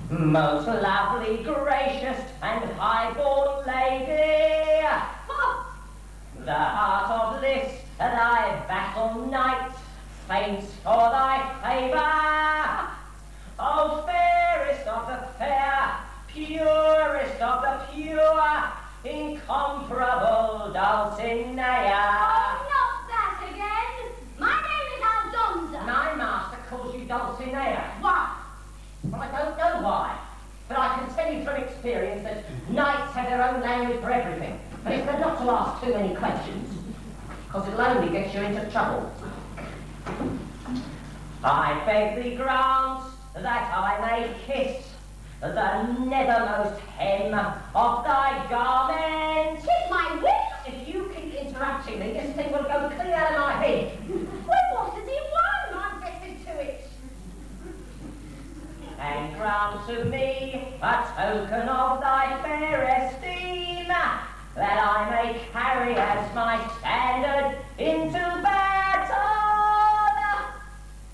Most lovely, gracious, and high-born lady, the heart of Lys, thy vassal knight, faints for thy favour. O fairest of the fair, purest of the pure, incomparable Dulcinea. Oh, not that again. My name is Aldonza. My master calls you Dulcinea. Why? Well, I don't know why, but I can tell you from experience that knights have their own language for everything. But it's better not to ask too many questions, because it'll only get you into trouble. I beg thee grant that I may kiss the nethermost hem of thy garment. Kiss my wish? If you keep interrupting me, this thing will go clean out of my head. Well, what does he want? I'm getting to it. And grant to me a token of thy fair esteem, that I may carry as my